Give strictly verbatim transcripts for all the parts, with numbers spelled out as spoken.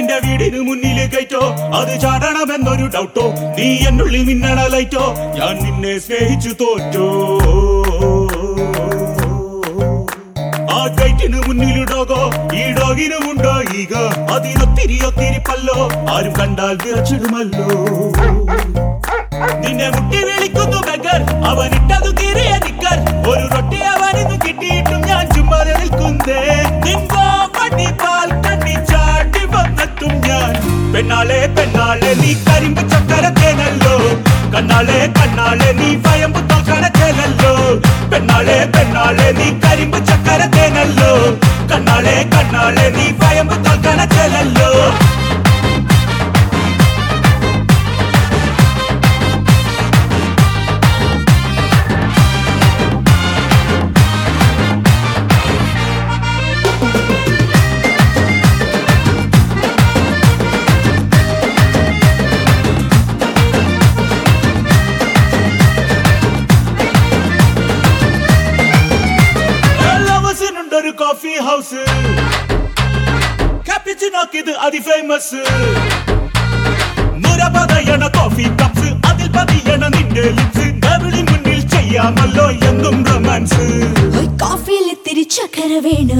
നിന്റെ വീടിന് മുന്നില് കയറ്റോ അത് ചാടണമെന്നൊരു ഡൗട്ടോ നീ എന്നുള്ളിൽ മിന്നണ ലൈറ്റോ ഞാൻ നിന്നെ സ്നേഹിച്ചു തോറ്റോ ആ ഗൈറ്റിന് മുന്നിലിടോകോ ഈ ഡോഗിനുമുണ്ടോ ഈഗ അതിനൊത്തിരി ഒത്തിരി പല്ലോ ആരും കണ്ടാൽ വിറച്ചിടുമല്ലോ നിന്നെ മുട്ടി വിളിക്കുന്നു ബെഗർ അവനിട്ടതു കീറിയ നിക്കർ ഒരു റൊട്ടി അവനിന്ന് കിട്ടിയിട്ടും ഞാൻ ചുമ്മാതെ നിൽക്കുന്നേ നിൻകോ പടി പാൽ കണ്ണി ചാടി വന്നെത്തും ഞാൻ പെണ്ണാളെ പെണ്ണാളെ നീ കരിമ്പ് ചക്കരത്തേനല്ലോ കണ്ണാളെ കണ്ണാളെ നീ ഭയമ്പ് തോൽക്കണത്തേനല്ലോ പെണ്ണാളെ പെണ്ണാളെ നീ കരിമ്പ് ചക്കരത്തേനല്ലോ കണ്ണാളെ കണ്ണാളെ നീ ഭയമ്പ് തോൽക്കണത്തേനല്ലോ ഒരു കോഫി ഹൗസ് കാപ്പിച്ചിനോക്ക് ഇത് അതി ഫേമസ് നിരപതയണ കോഫി കപ്സ് അതിൽ പതിയണ നിന്റെ ലിപ്സ് ഡബിളി മുന്നിൽ ചെയ്യാമല്ലോ എന്നും റൊമാൻസ് കോഫിയിൽ ഇത്തിരി ചക്കര വേണു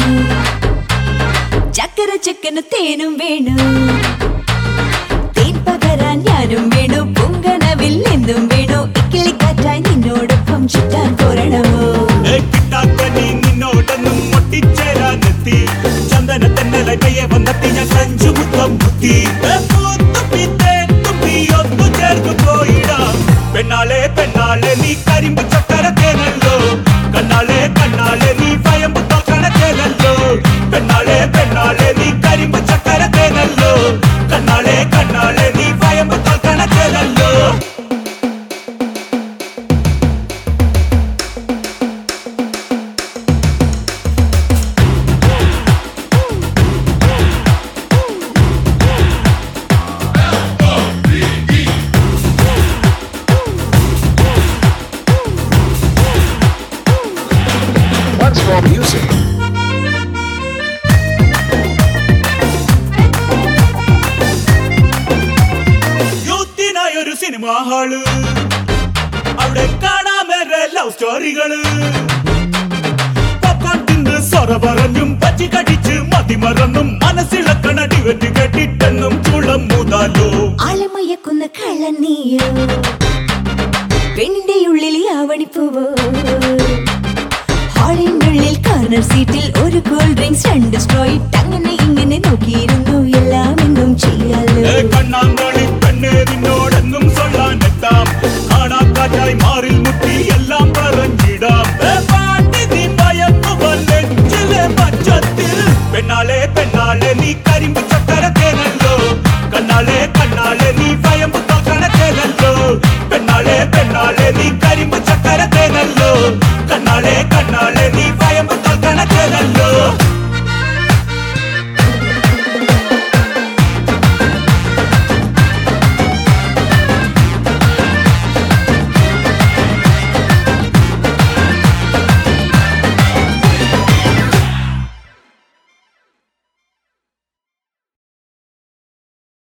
ചക്കര ചക്കന് തേനും വേണു തേൻ പകരാൻ ഞാനും വേണു പൊങ്കനവിൽ എന്തും വേണു ഇക്കിളിക്കാറ്റായി നിന്നോടൊപ്പം ചുറ്റാൻ പോരണമോ കിട്ടാക്കനി നിന്നോടൊന്നും ഒട്ടിച്ചേരാനെത്തി ചന്ദന തെന്നലെ പയ്യെ വന്നെത്തി ഞാൻ സഞ്ചു മുത്തം ബുദ്ധി ഒന്നു ചേർന്നു പോയിടാം പെണ്ണാളെ പെണ്ണാളെ നീ കരിമ്പ് ചക്കരത്തേനല്ലോ കണ്ണാളെ കണ്ണാളെ നീ ഭയമ്പ് തോൽക്കണത്തേനല്ലോ പെണ്ണാളെ പെണ്ണാളെ നീ കരിമ്പ് ചക്കരത്തേനല്ലോ കണ്ണാളെ കണ്ണാളെ നീ ഭയമ്പ് തോൽക്കണത്തേനല്ലോ Music. യൂത്തിനായൊരു സിനിമാ ഹാള് അവിടെ കാണാമേറെ ലവ് സ്റ്റോറികള് പോപ്കോൺ തിന്ന് സൊറ പറഞ്ഞും പച്ചി കടിച്ച് മതിമറന്നും മനസ്സിളക്കണ ഡിവറ്റ് കേട്ടിട്ടെന്നും ചുളം മൂതാലോ ആളമയക്കുന്ന കള്ളനീയോ പെണ്ണിന്റെ ഉള്ളിൽ ആവണിപ്പൂവോ ഹാളിനുള്ളിൽ കോർണർ സീറ്റിൽ ഒരു കൂൾ ഡ്രിങ്ക്സ് രണ്ട് സ്ട്രോയിറ്റ് അങ്ങനെ